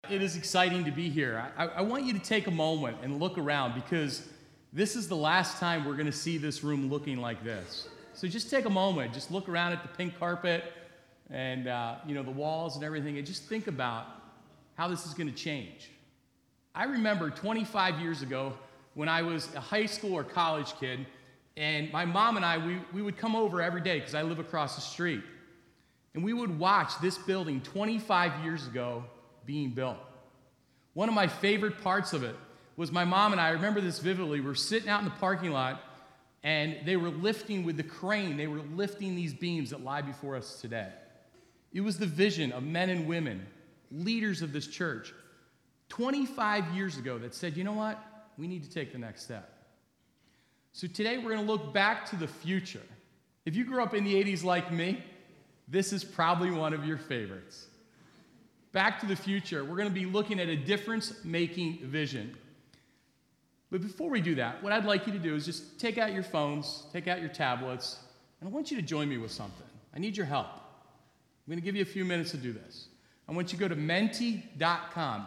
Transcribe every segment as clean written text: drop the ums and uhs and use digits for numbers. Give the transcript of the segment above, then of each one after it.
It is exciting to be here. I want you to take a moment and look around because this is the last time we're going to see this room looking like this. So just take a moment, just look around at the pink carpet and the walls and everything, and just think about how this is going to change. I remember 25 years ago when I was a high school or college kid, and my mom and I, we would come over every day because I live across the street. And we would watch this building 25 years ago being built. One of my favorite parts of it was my mom and I remember this vividly. We're sitting out in the parking lot, and they were lifting with the crane. They were lifting these beams that lie before us today. It was the vision of men and women, leaders of this church, 25 years ago that said, you know what? We need to take the next step. So today we're going to look back to the future. If you grew up in the 80s like me, this is probably one of your favorites. Back to the future, we're going to be looking at a difference-making vision. But before we do that, what I'd like you to do is just take out your phones, take out your tablets, and I want you to join me with something. I need your help. I'm going to give you a few minutes to do this. I want you to go to menti.com,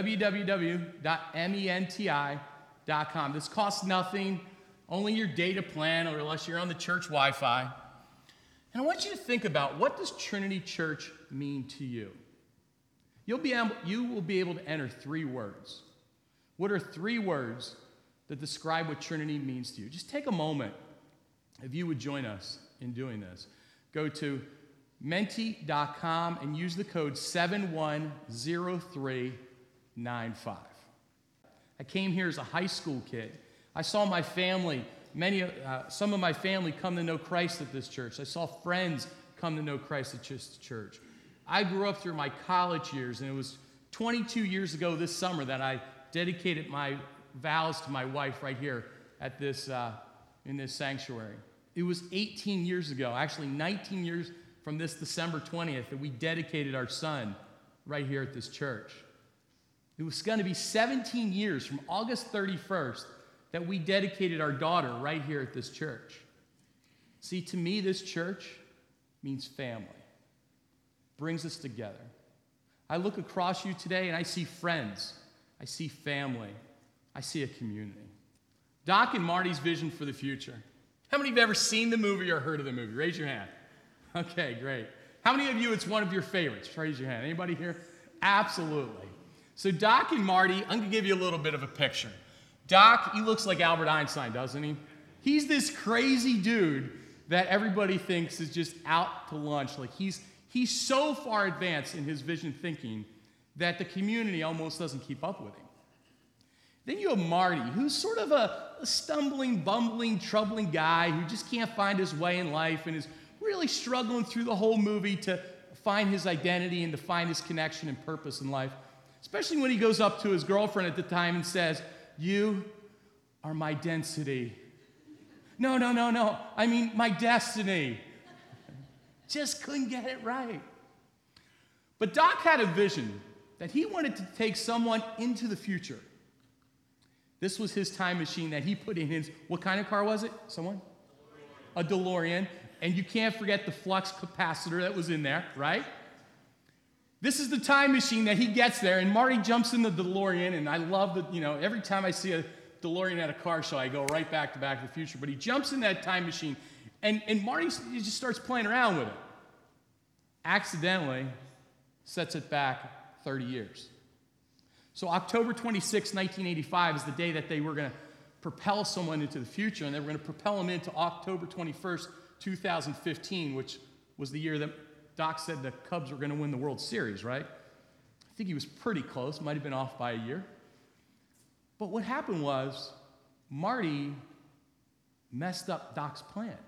www.menti.com. This costs nothing, only your data plan, or unless you're on the church Wi-Fi. And I want you to think about, what does Trinity Church mean to you? You will be able to enter 3 words. What are 3 words that describe what Trinity means to you? Just take a moment, if you would join us in doing this. Go to menti.com and use the code 710395. I came here as a high school kid. I saw my family, some of my family come to know Christ at this church. I saw friends come to know Christ at this church. I grew up through my college years, and it was 22 years ago this summer that I dedicated my vows to my wife right here at this in this sanctuary. It was 18 years ago, actually 19 years from this December 20th, that we dedicated our son right here at this church. It was going to be 17 years from August 31st that we dedicated our daughter right here at this church. See, to me, this church means family. Brings us together. I look across you today and I see friends. I see family. I see a community. Doc and Marty's vision for the future. How many of you have ever seen the movie or heard of the movie? Raise your hand. Okay, great. How many of you it's one of your favorites? Raise your hand. Anybody here? Absolutely. So Doc and Marty, I'm going to give you a little bit of a picture. Doc, he looks like Albert Einstein, doesn't he? He's this crazy dude that everybody thinks is just out to lunch. Like he's so far advanced in his vision thinking that the community almost doesn't keep up with him. Then you have Marty, who's sort of a stumbling, bumbling, troubling guy who just can't find his way in life and is really struggling through the whole movie to find his identity and to find his connection and purpose in life, especially when he goes up to his girlfriend at the time and says, "You are my density." No, I mean my destiny. Just couldn't get it right. But Doc had a vision that he wanted to take someone into the future. This was his time machine that he put in his, what kind of car was it? Someone? A DeLorean. And you can't forget the flux capacitor that was in there, right? This is the time machine that he gets there, and Marty jumps in the DeLorean, and I love that, every time I see a DeLorean at a car show, I go right back to Back to the Future. But he jumps in that time machine, and Marty just starts playing around with it. Accidentally sets it back 30 years. So October 26, 1985 is the day that they were going to propel someone into the future, and they were going to propel them into October 21st, 2015, which was the year that Doc said the Cubs were going to win the World Series, right? I think he was pretty close, might have been off by a year. But what happened was Marty messed up Doc's plan.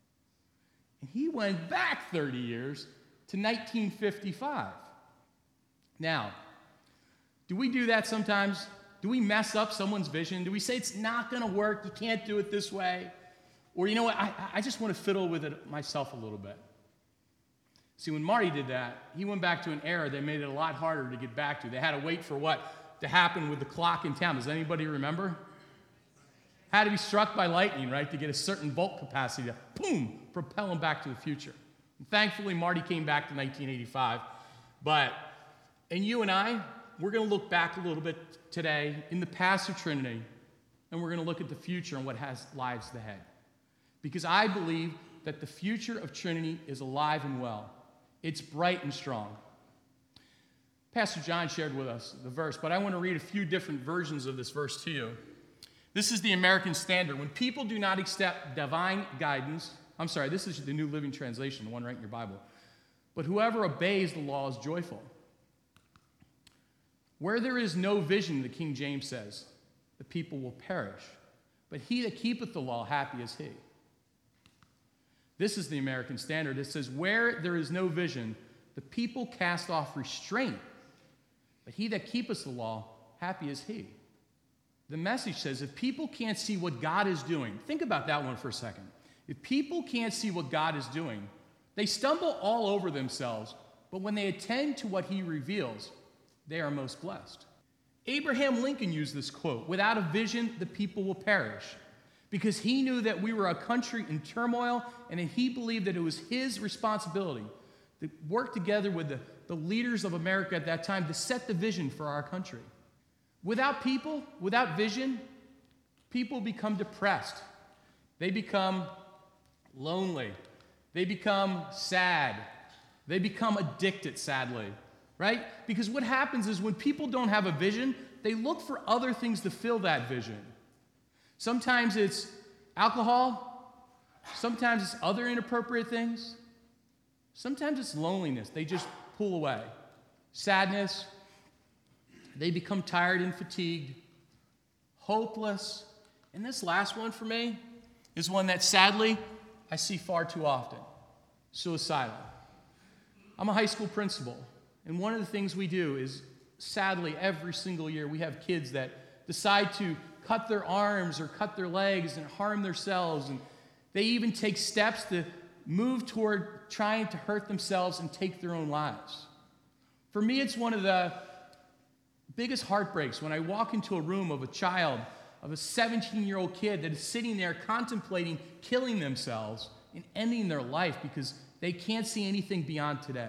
And he went back 30 years to 1955. Now, do we do that sometimes? Do we mess up someone's vision? Do we say it's not going to work, you can't do it this way? Or you know what, I just want to fiddle with it myself a little bit. See, when Marty did that, he went back to an era that made it a lot harder to get back to. They had to wait for what to happen with the clock in town. Does anybody remember? Had to be struck by lightning, right, to get a certain volt capacity to, boom, propel him back to the future. And thankfully, Marty came back to 1985. And you and I, we're going to look back a little bit today in the past of Trinity, and we're going to look at the future and what lies ahead. Because I believe that the future of Trinity is alive and well. It's bright and strong. Pastor John shared with us the verse, but I want to read a few different versions of this verse to you. This is the American Standard. When people do not accept divine guidance, this is the New Living Translation, the one right in your Bible. But whoever obeys the law is joyful. Where there is no vision, the King James says, the people will perish. But he that keepeth the law, happy is he. This is the American Standard. It says, where there is no vision, the people cast off restraint. But he that keepeth the law, happy is he. The Message says, if people can't see what God is doing, think about that one for a second. If people can't see what God is doing, they stumble all over themselves, but when they attend to what he reveals, they are most blessed. Abraham Lincoln used this quote, without a vision, the people will perish, because he knew that we were a country in turmoil, and he believed that it was his responsibility to work together with the leaders of America at that time to set the vision for our country. Without people, without vision, people become depressed. They become lonely. They become sad. They become addicted, sadly, right? Because what happens is when people don't have a vision, they look for other things to fill that vision. Sometimes it's alcohol. Sometimes it's other inappropriate things. Sometimes it's loneliness. They just pull away. Sadness. They become tired and fatigued, hopeless. And this last one for me is one that sadly I see far too often, suicidal. I'm a high school principal, and one of the things we do is, sadly, every single year we have kids that decide to cut their arms or cut their legs and harm themselves, and they even take steps to move toward trying to hurt themselves and take their own lives. For me, it's one of the biggest heartbreaks when I walk into a room of a child, of a 17-year-old kid that is sitting there contemplating killing themselves and ending their life because they can't see anything beyond today.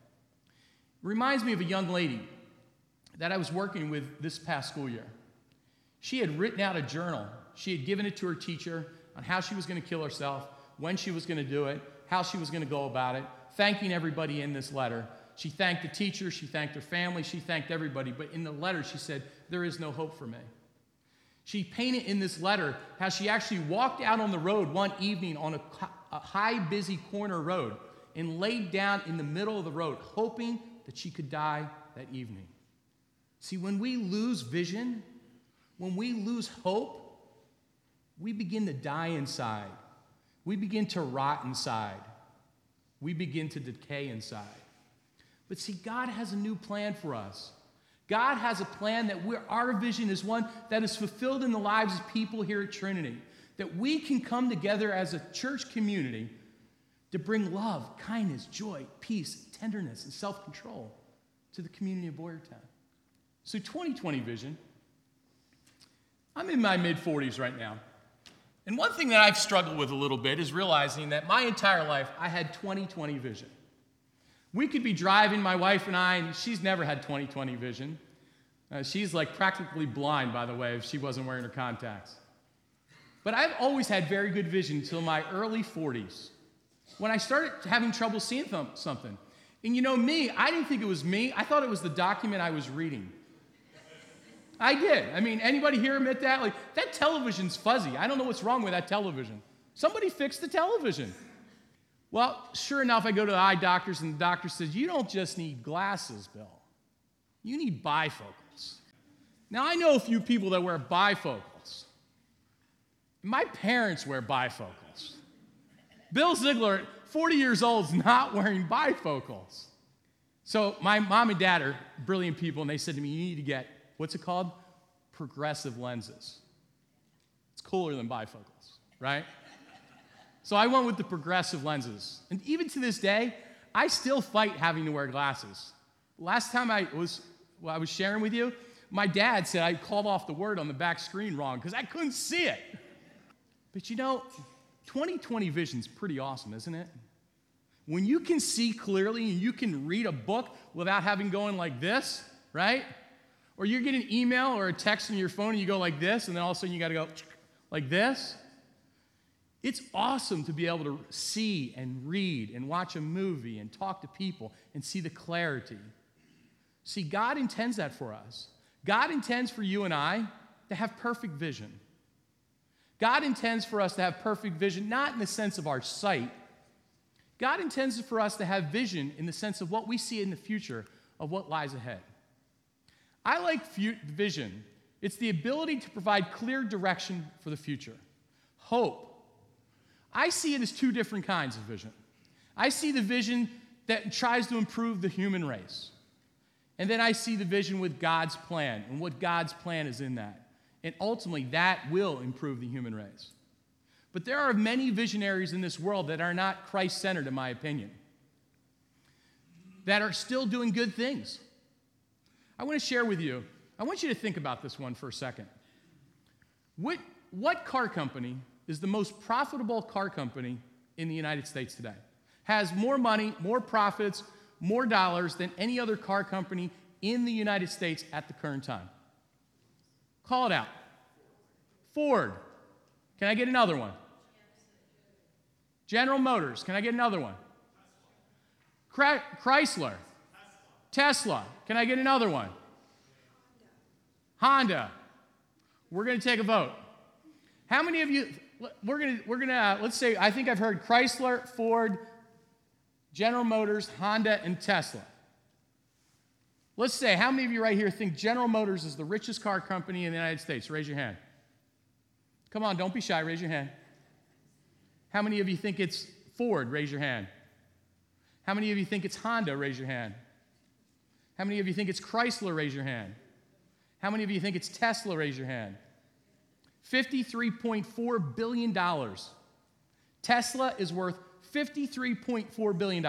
It reminds me of a young lady that I was working with this past school year. She had written out a journal. She had given it to her teacher on how she was going to kill herself, when she was going to do it, how she was going to go about it, thanking everybody in this letter. She thanked the teacher, she thanked her family, she thanked everybody, but in the letter she said, there is no hope for me. She painted in this letter how she actually walked out on the road one evening on a high, busy corner road and laid down in the middle of the road, hoping that she could die that evening. See, when we lose vision, when we lose hope, we begin to die inside. We begin to rot inside. We begin to decay inside. But see, God has a new plan for us. God has a plan that our vision is one that is fulfilled in the lives of people here at Trinity. That we can come together as a church community to bring love, kindness, joy, peace, tenderness, and self-control to the community of Boyertown. So 2020 vision, I'm in my mid-40s right now. And one thing that I've struggled with a little bit is realizing that my entire life I had 2020 vision. We could be driving, my wife and I, and she's never had 20/20 vision. She's like practically blind, by the way, if she wasn't wearing her contacts. But I've always had very good vision until my early 40s, when I started having trouble seeing something. And you know me, I didn't think it was me. I thought it was the document I was reading. I did. I mean, anybody here admit that? Like, that television's fuzzy. I don't know what's wrong with that television. Somebody fix the television. Well, sure enough, I go to the eye doctors, and the doctor says, you don't just need glasses, Bill. You need bifocals. Now, I know a few people that wear bifocals. My parents wear bifocals. Bill Ziegler, 40 years old, is not wearing bifocals. So my mom and dad are brilliant people, and they said to me, you need to get, what's it called? Progressive lenses. It's cooler than bifocals, right? So I went with the progressive lenses. And even to this day, I still fight having to wear glasses. Last time I was sharing with you, my dad said I called off the word on the back screen wrong because I couldn't see it. But you know, 20/20 vision's pretty awesome, isn't it? When you can see clearly and you can read a book without having going like this, right? Or you get an email or a text on your phone and you go like this, and then all of a sudden you got to go like this. It's awesome to be able to see and read and watch a movie and talk to people and see the clarity. See, God intends that for us. God intends for you and I to have perfect vision. God intends for us to have perfect vision, not in the sense of our sight. God intends for us to have vision in the sense of what we see in the future of what lies ahead. I like vision. It's the ability to provide clear direction for the future. Hope. I see it as two different kinds of vision. I see the vision that tries to improve the human race. And then I see the vision with God's plan and what God's plan is in that. And ultimately, that will improve the human race. But there are many visionaries in this world that are not Christ-centered, in my opinion, that are still doing good things. I want to share with you, I want you to think about this one for a second. What car company is the most profitable car company in the United States today? Has more money, more profits, more dollars than any other car company in the United States at the current time? Call it out. Ford. Can I get another one? General Motors. Can I get another one? Chrysler. Tesla. Can I get another one? Honda. We're going to take a vote. How many of you, we're going to let's say, I think I've heard Chrysler, Ford, General Motors, Honda, and Tesla. Let's say, how many of you right here think General Motors is the richest car company in the United States? Raise your hand. Come on, don't be shy. Raise your hand. How many of you think it's Ford? Raise your hand. How many of you think it's Honda? Raise your hand. How many of you think it's Chrysler? Raise your hand. How many of you think it's Tesla? Raise your hand. $53.4 billion. Tesla is worth $53.4 billion.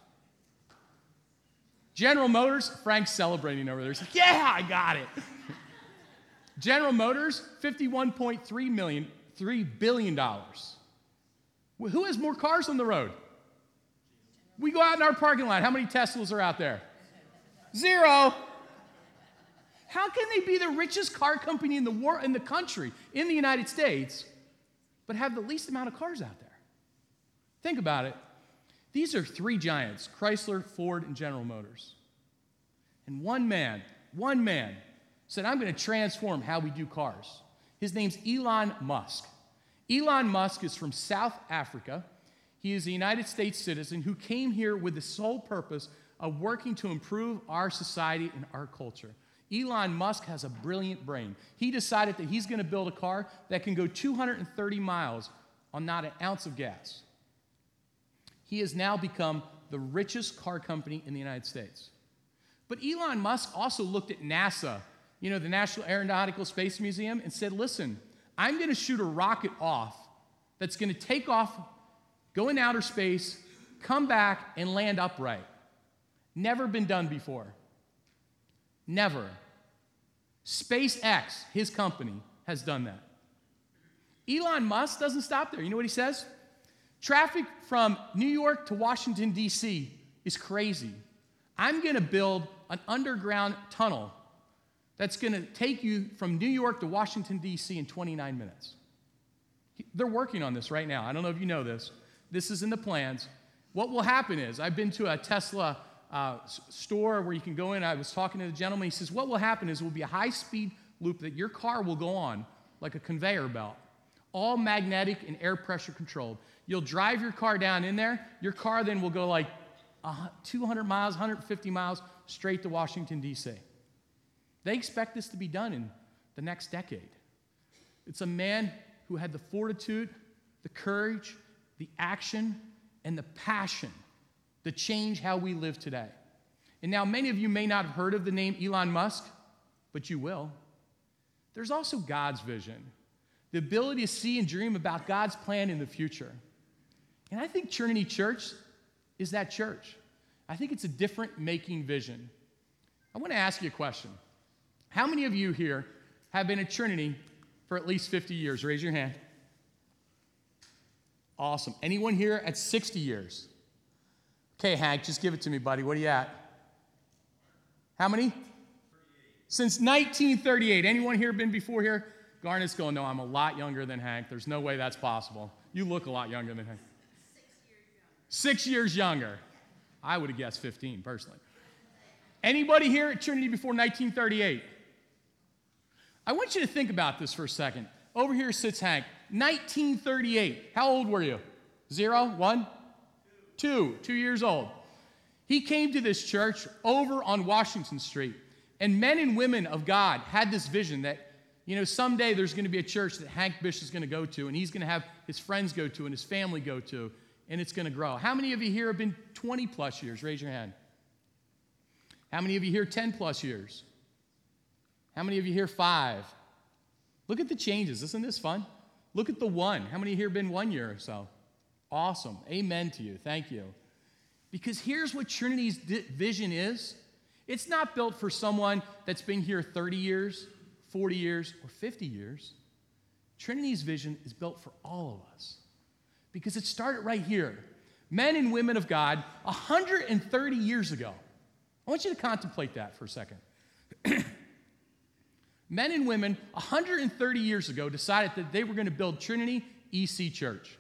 General Motors, Frank's celebrating over there. He's like, yeah, I got it. General Motors, $3 billion. Who has more cars on the road? We go out in our parking lot. How many Teslas are out there? 0. How can they be the richest car company in the country, in the United States, but have the least amount of cars out there? Think about it. These are 3 giants, Chrysler, Ford, and General Motors. And one man said, I'm going to transform how we do cars. His name's Elon Musk. Elon Musk is from South Africa. He is a United States citizen who came here with the sole purpose of working to improve our society and our culture. Elon Musk has a brilliant brain. He decided that he's going to build a car that can go 230 miles on not an ounce of gas. He has now become the richest car company in the United States. But Elon Musk also looked at NASA, the National Aeronautical Space Museum, and said, listen, I'm going to shoot a rocket off that's going to take off, go in outer space, come back, and land upright. Never been done before. Never. SpaceX, his company, has done that. Elon Musk doesn't stop there. You know what he says? Traffic from New York to Washington, D.C. is crazy. I'm going to build an underground tunnel that's going to take you from New York to Washington, D.C. in 29 minutes. They're working on this right now. I don't know if you know this. This is in the plans. What will happen is, I've been to a Tesla store where you can go in. I was talking to the gentleman. He says, what will happen is it will be a high-speed loop that your car will go on like a conveyor belt, all magnetic and air pressure controlled. You'll drive your car down in there. Your car then will go like 200 miles, 150 miles straight to Washington, D.C. They expect this to be done in the next decade. It's a man who had the fortitude, the courage, the action, and the passion to change how we live today. And now many of you may not have heard of the name Elon Musk, but you will. There's also God's vision, the ability to see and dream about God's plan in the future. And I think Trinity Church is that church. I think it's a different making vision. I want to ask you a question. How many of you here have been at Trinity for at least 50 years? Raise your hand. Awesome. Anyone here at 60 years? Okay, Hank, just give it to me, buddy. What are you at? How many? Since 1938. Anyone here been before here? Garnet's going, no, I'm a lot younger than Hank. There's no way that's possible. You look a lot younger than Hank. 6 years younger. I would have guessed 15, personally. Anybody here at Trinity before 1938? I want you to think about this for a second. Over here sits Hank. 1938. How old were you? 0? 1? 2. 2 years old. He came to this church over on Washington Street. And men and women of God had this vision that, someday there's going to be a church that Hank Bish is going to go to, and he's going to have his friends go to and his family go to, and it's going to grow. How many of you here have been 20 plus years? Raise your hand. How many of you here 10 plus years? How many of you here 5? Look at the changes. Isn't this fun? Look at the 1. How many here have been 1 year or so? Awesome. Amen to you. Thank you. Because here's what Trinity's vision is. It's not built for someone that's been here 30 years, 40 years, or 50 years. Trinity's vision is built for all of us. Because it started right here. Men and women of God 130 years ago. I want you to contemplate that for a second. Men and women 130 years ago decided that they were going to build Trinity EC Church.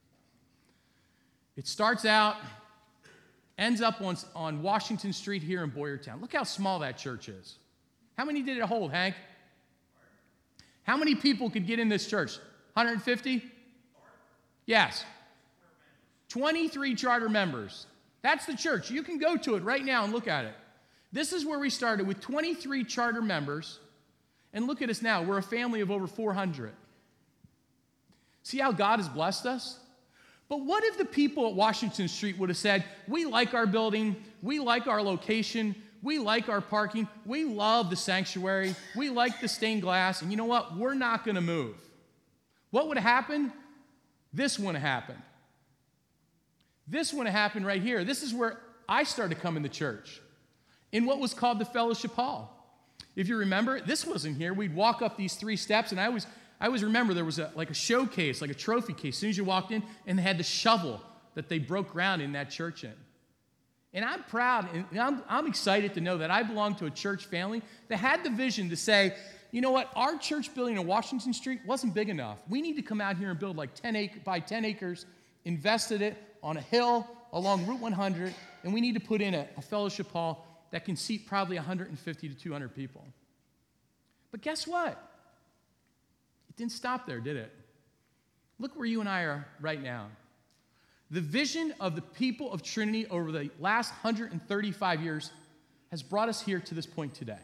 It starts out, ends up on Washington Street here in Boyertown. Look how small that church is. How many did it hold, Hank? How many people could get in this church? 150? Yes. 23 charter members. That's the church. You can go to it right now and look at it. This is where we started with 23 charter members. And look at us now. We're a family of over 400. See how God has blessed us? But what if the people at Washington Street would have said, we like our building, we like our location, we like our parking, we love the sanctuary, we like the stained glass, and you know what? We're not going to move. What would have happened? This wouldn't have happened. This wouldn't have happened right here. This is where I started coming to church, in what was called the Fellowship Hall. If you remember, this wasn't here. We'd walk up these 3 steps, and I always remember there was a showcase, like a trophy case, as soon as you walked in, and they had the shovel that they broke ground in that church in. And I'm proud, and I'm excited to know that I belong to a church family that had the vision to say, you know what, our church building on Washington Street wasn't big enough. We need to come out here and build like 10 acres, invested it on a hill along Route 100, and we need to put in a fellowship hall that can seat probably 150 to 200 people. But guess what? It didn't stop there, did it? Look where you and I are right now. The vision of the people of Trinity over the last 135 years has brought us here to this point today.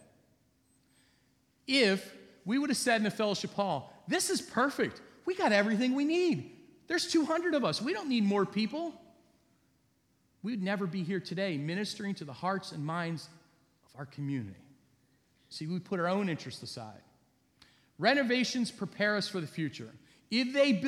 If we would have said in the fellowship hall, this is perfect. We got everything we need. There's 200 of us. We don't need more people. We'd never be here today ministering to the hearts and minds of our community. See, we put our own interests aside. Renovations prepare us for the future. If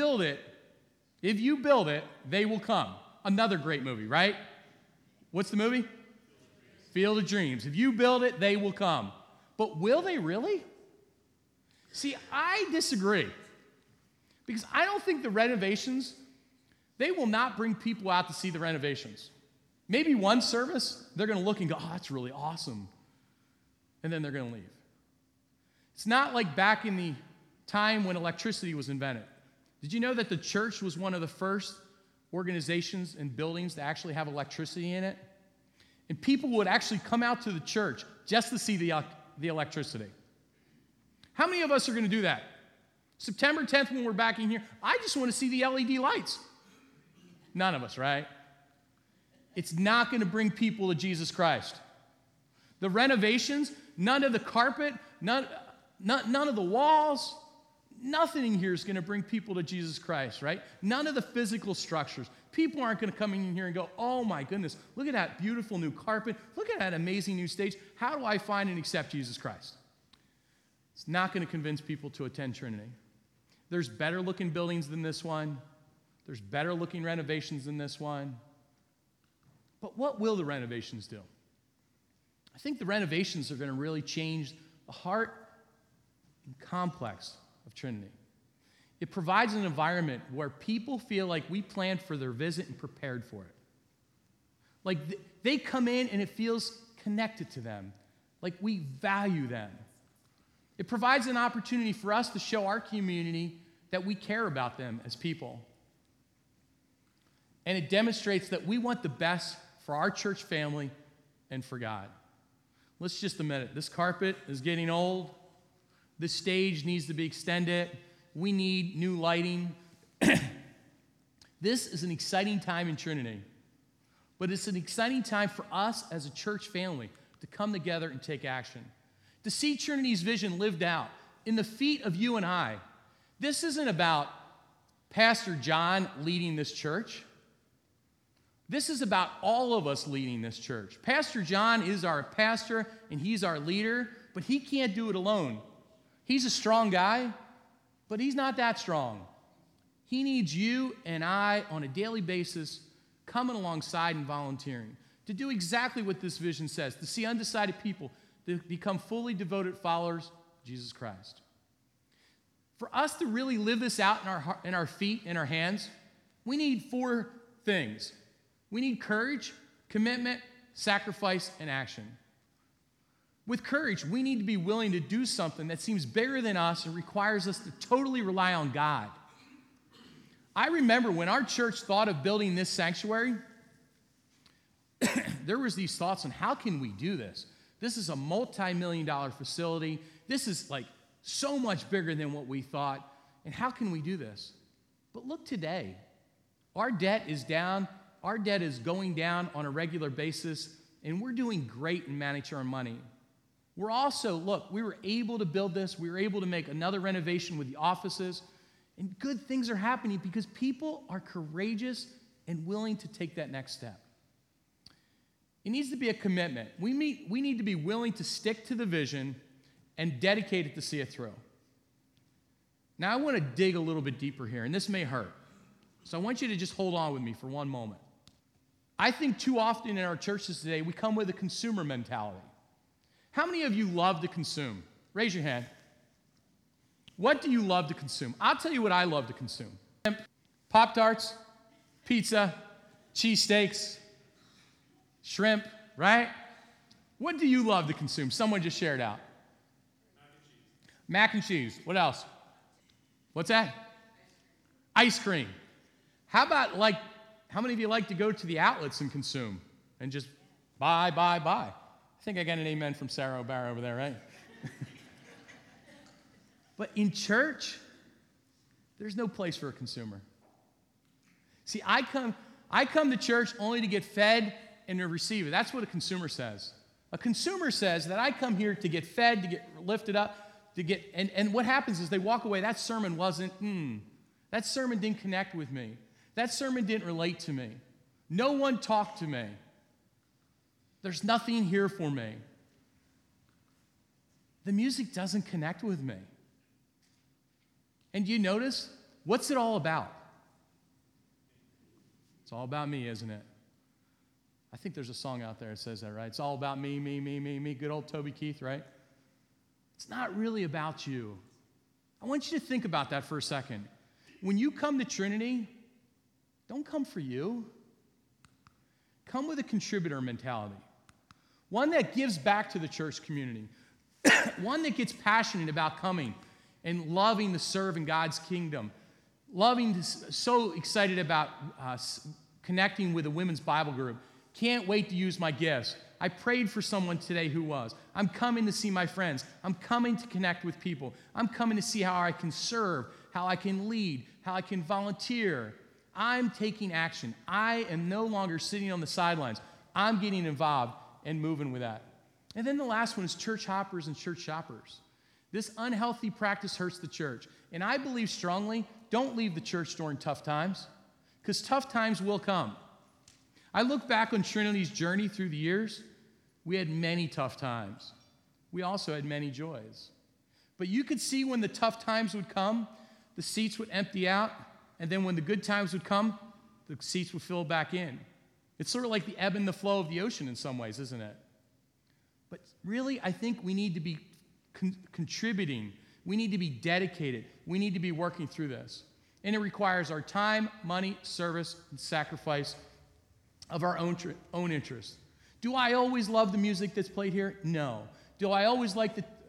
you build it, they will come. Another great movie, right? What's the movie? Field of Dreams. If you build it, they will come. But will they really? See, I disagree. Because I don't think the renovations, they will not bring people out to see the renovations. Maybe one service, they're going to look and go, oh, that's really awesome. And then they're going to leave. It's not like back in the time when electricity was invented. Did you know that the church was one of the first organizations and buildings to actually have electricity in it? And people would actually come out to the church just to see the electricity. How many of us are going to do that? September 10th when we're back in here, I just want to see the LED lights. None of us, right? It's not going to bring people to Jesus Christ. The renovations, none of the carpet, none of the walls, nothing in here is going to bring people to Jesus Christ, right? None of the physical structures. People aren't going to come in here and go, oh my goodness, look at that beautiful new carpet. Look at that amazing new stage. How do I find and accept Jesus Christ? It's not going to convince people to attend Trinity. There's better looking buildings than this one. There's better looking renovations than this one. But what will the renovations do? I think the renovations are going to really change the heart and complex of Trinity. It provides an environment where people feel like we planned for their visit and prepared for it. Like they come in and it feels connected to them. Like we value them. It provides an opportunity for us to show our community that we care about them as people. And it demonstrates that we want the best for our church family and for God. Let's just a minute. This carpet is getting old. This stage needs to be extended. We need new lighting. This is an exciting time in Trinity. But it's an exciting time for us as a church family to come together and take action. To see Trinity's vision lived out in the feet of you and I. This isn't about Pastor John leading this church. This is about all of us leading this church. Pastor John is our pastor and he's our leader, but he can't do it alone. He's a strong guy, but he's not that strong. He needs you and I on a daily basis coming alongside and volunteering to do exactly what this vision says, to see undecided people to become fully devoted followers of Jesus Christ. For us to really live this out in our feet, in our hands, we need 4 things. We need courage, commitment, sacrifice, and action. With courage, we need to be willing to do something that seems bigger than us and requires us to totally rely on God. I remember when our church thought of building this sanctuary, there was these thoughts on how can we do this? This is a multi-million-dollar facility. This is like so much bigger than what we thought. And how can we do this? But look today. Our debt is down. Our debt is going down on a regular basis, and we're doing great in managing our money. We're also, look, we were able to build this. We were able to make another renovation with the offices. And good things are happening because people are courageous and willing to take that next step. It needs to be a commitment. We need to be willing to stick to the vision and dedicated to see it through. Now, I want to dig a little bit deeper here, and this may hurt. So I want you to just hold on with me for one moment. I think too often in our churches today, we come with a consumer mentality. How many of you love to consume? Raise your hand. What do you love to consume? I'll tell you what I love to consume. Pop-Tarts, pizza, cheesesteaks, shrimp, right? What do you love to consume? Someone just shared out. Mac and cheese. What else? What's that? Ice cream. How about how many of you like to go to the outlets and consume and just buy? I think I got an amen from Sarah O'Barra over there, right? But in church, there's no place for a consumer. See, I come to church only to get fed and to receive it. That's what a consumer says. A consumer says that I come here to get fed, to get lifted up, and what happens is they walk away. That sermon wasn't, that sermon didn't connect with me. That sermon didn't relate to me. No one talked to me. There's nothing here for me. The music doesn't connect with me. And you notice, what's it all about? It's all about me, isn't it? I think there's a song out there that says that, right? It's all about me, me, me, me, me. Good old Toby Keith, right? It's not really about you. I want you to think about that for a second. When you come to Trinity, don't come for you. Come with a contributor mentality. One that gives back to the church community. One that gets passionate about coming and loving to serve in God's kingdom. So excited about connecting with a women's Bible group. Can't wait to use my gifts. I prayed for someone today who was. I'm coming to see my friends. I'm coming to connect with people. I'm coming to see how I can serve, how I can lead, how I can volunteer. I'm taking action. I am no longer sitting on the sidelines. I'm getting involved and moving with that. And then the last one is church hoppers and church shoppers. This unhealthy practice hurts the church. And I believe strongly, don't leave the church during tough times, because tough times will come. I look back on Trinity's journey through the years. We had many tough times. We also had many joys. But you could see when the tough times would come, the seats would empty out, and then when the good times would come, the seats would fill back in. It's sort of like the ebb and the flow of the ocean in some ways, isn't it? But really, I think we need to be contributing. We need to be dedicated. We need to be working through this. And it requires our time, money, service, and sacrifice of our own interests. Do I always love the music that's played here? No. Do I always like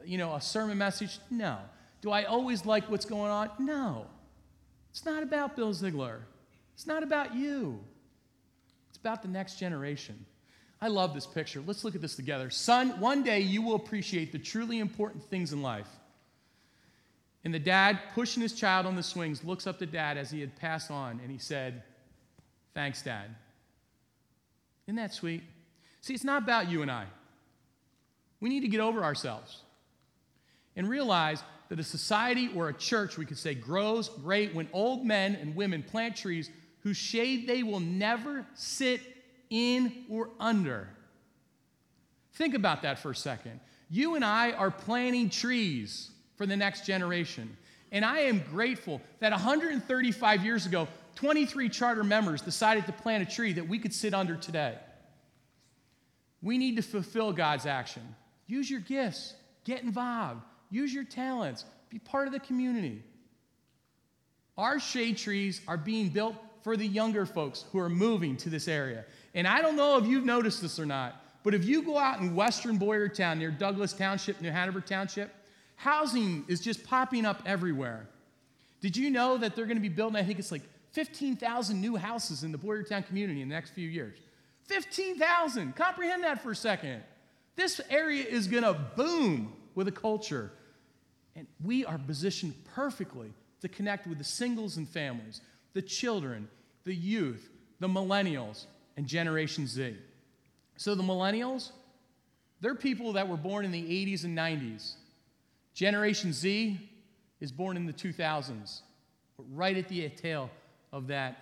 a sermon message? No. Do I always like what's going on? No. It's not about Bill Ziegler. It's not about you. It's about the next generation. I love this picture. Let's look at this together. Son, one day you will appreciate the truly important things in life. And the dad, pushing his child on the swings, looks up to Dad as he had passed on, and he said, "Thanks, Dad." Isn't that sweet? See, it's not about you and I. We need to get over ourselves and realize that a society or a church, we could say, grows great when old men and women plant trees whose shade they will never sit in or under. Think about that for a second. You and I are planting trees for the next generation. And I am grateful that 135 years ago, 23 charter members decided to plant a tree that we could sit under today. We need to fulfill God's action. Use your gifts. Get involved. Use your talents. Be part of the community. Our shade trees are being built for the younger folks who are moving to this area. And I don't know if you've noticed this or not, but if you go out in western Boyertown near Douglas Township, New Hanover Township, housing is just popping up everywhere. Did you know that they're going to be building, I think it's like 15,000 new houses in the Boyertown community in the next few years? 15,000. Comprehend that for a second. This area is going to boom with a culture. And we are positioned perfectly to connect with the singles and families, the children, the youth, the millennials, and Generation Z. So the millennials, they're people that were born in the 80s and 90s. Generation Z is born in the 2000s, right at the tail of that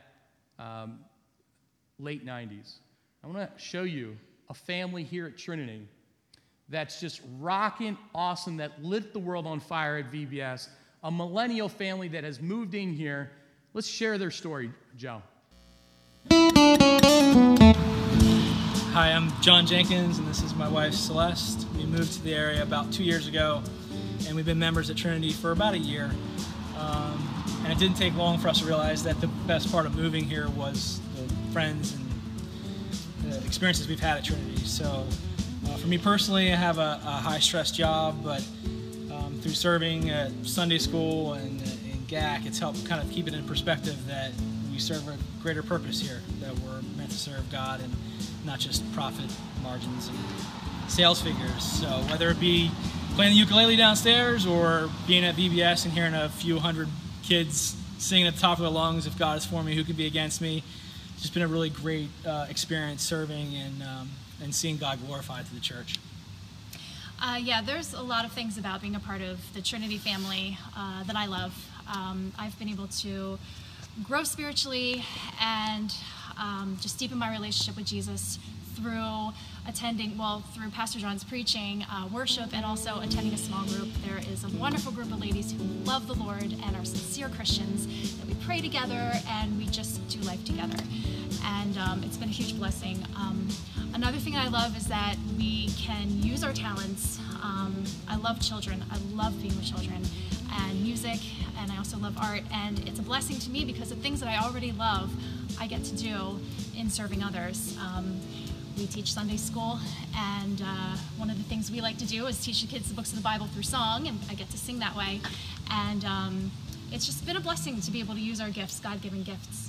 late 90s. I want to show you a family here at Trinity that's just rocking awesome, that lit the world on fire at VBS, a millennial family that has moved in here. Let's share their story, Joe. Hi, I'm John Jenkins, and this is my wife, Celeste. We moved to the area about 2 years ago, and we've been members at Trinity for about a year. And it didn't take long for us to realize that the best part of moving here was the friends and the experiences we've had at Trinity. So for me personally, I have a high-stress job, but through serving at Sunday school and in GAC, it's helped kind of keep it in perspective that we serve a greater purpose here, that we're meant to serve God and not just profit margins and sales figures. So whether it be playing the ukulele downstairs or being at VBS and hearing a few hundred kids singing at the top of their lungs, "If God is for me, who can be against me?" It's just been a really great experience serving and seeing God glorified through the church. There's a lot of things about being a part of the Trinity family that I love. I've been able to grow spiritually and just deepen my relationship with Jesus through through Pastor John's preaching, worship, and also attending a small group. There is a wonderful group of ladies who love the Lord and are sincere Christians, that we pray together and we just do life together. And it's been a huge blessing. Another thing I love is that we can use our talents. I love children. I love being with children and music, and I also love art. And it's a blessing to me because the things that I already love, I get to do in serving others. We teach Sunday school, and one of the things we like to do is teach the kids the books of the Bible through song, and I get to sing that way. And it's just been a blessing to be able to use our gifts, God-given gifts.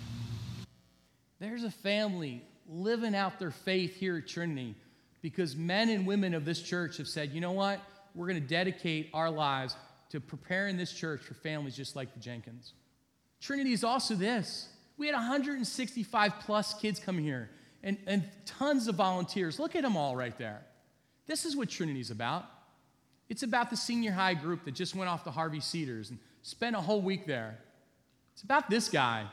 There's a family living out their faith here at Trinity because men and women of this church have said, you know what? We're going to dedicate our lives to preparing this church for families just like the Jenkins. Trinity is also this. We had 165 plus kids come here and tons of volunteers. Look at them all right there. This is what Trinity's about. It's about the senior high group that just went off to Harvey Cedars and spent a whole week there. It's about this guy.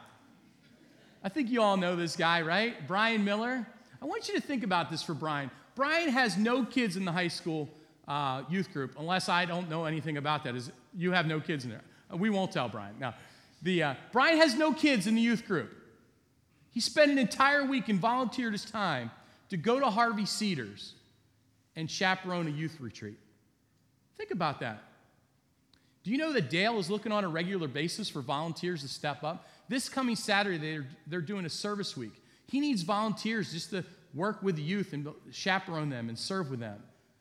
I think you all know this guy, right? Brian Miller. I want you to think about this for Brian. Brian has no kids in the high school youth group, unless I don't know anything about that. You have no kids in there. We won't tell Brian. Now, Brian has no kids in the youth group. He spent an entire week and volunteered his time to go to Harvey Cedars and chaperone a youth retreat. Think about that. Do you know that Dale is looking on a regular basis for volunteers to step up? This coming Saturday, they're doing a service week. He needs volunteers just to work with the youth and chaperone them and serve with them.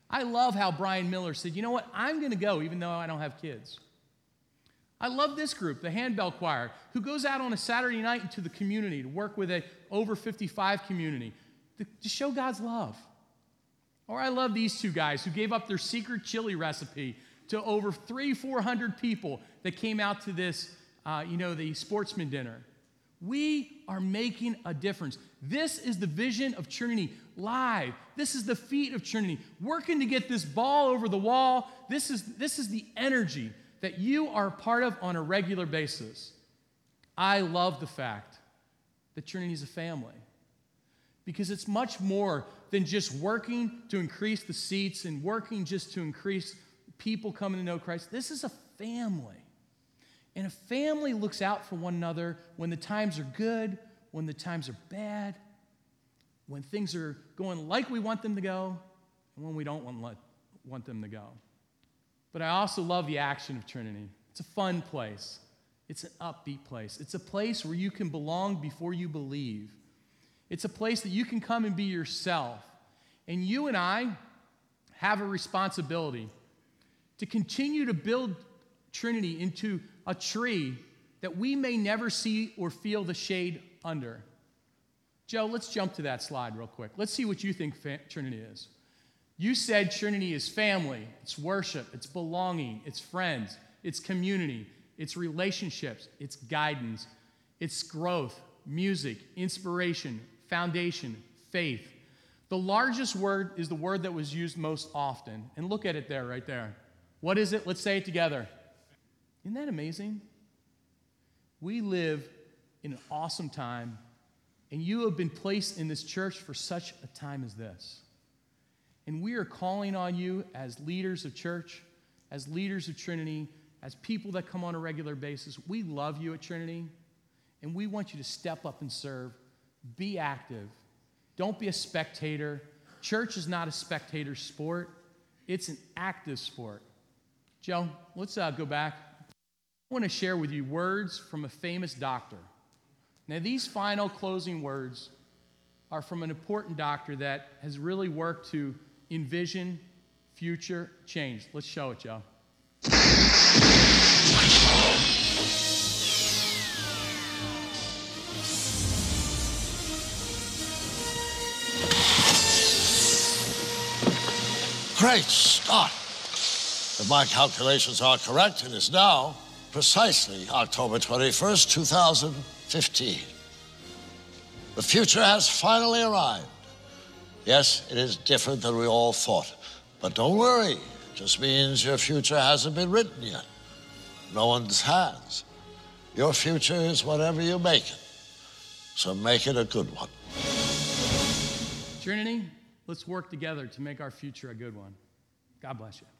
I love how Brian Miller said, you know what, I'm going to go even though I don't have kids. I love this group, the Handbell Choir, who goes out on a Saturday night into the community to work with a over 55 community to show God's love. Or I love these two guys who gave up their secret chili recipe to over 400 people that came out to this, the sportsman dinner. We are making a difference. This is the vision of Trinity Live. This is the feet of Trinity, working to get this ball over the wall. This is the energy that you are a part of on a regular basis. I love the fact that Trinity is a family because it's much more than just working to increase the seats and working just to increase people coming to know Christ. This is a family. And a family looks out for one another when the times are good, when the times are bad, when things are going like we want them to go, and when we don't want them to go. But I also love the action of Trinity. It's a fun place. It's an upbeat place. It's a place where you can belong before you believe. It's a place that you can come and be yourself. And you and I have a responsibility to continue to build Trinity into a tree that we may never see or feel the shade under. Joe, let's jump to that slide real quick. Let's see what you think Trinity is. You said Trinity is family, it's worship, it's belonging, it's friends, it's community, it's relationships, it's guidance, it's growth, music, inspiration, foundation, faith. The largest word is the word that was used most often. And look at it there, right there. What is it? Let's say it together. Isn't that amazing? We live in an awesome time, and you have been placed in this church for such a time as this. And we are calling on you as leaders of church, as leaders of Trinity, as people that come on a regular basis. We love you at Trinity, and we want you to step up and serve. Be active. Don't be a spectator. Church is not a spectator sport. It's an active sport. Joe, let's go back. I want to share with you words from a famous doctor. Now, these final closing words are from an important doctor that has really worked to envision future change. Let's show it, Joe. Great Scott! If my calculations are correct, it is now precisely October 21st, 2015. The future has finally arrived. Yes, it is different than we all thought. But don't worry, it just means your future hasn't been written yet. No one's has. Your future is whatever you make it. So make it a good one. Trinity, let's work together to make our future a good one. God bless you.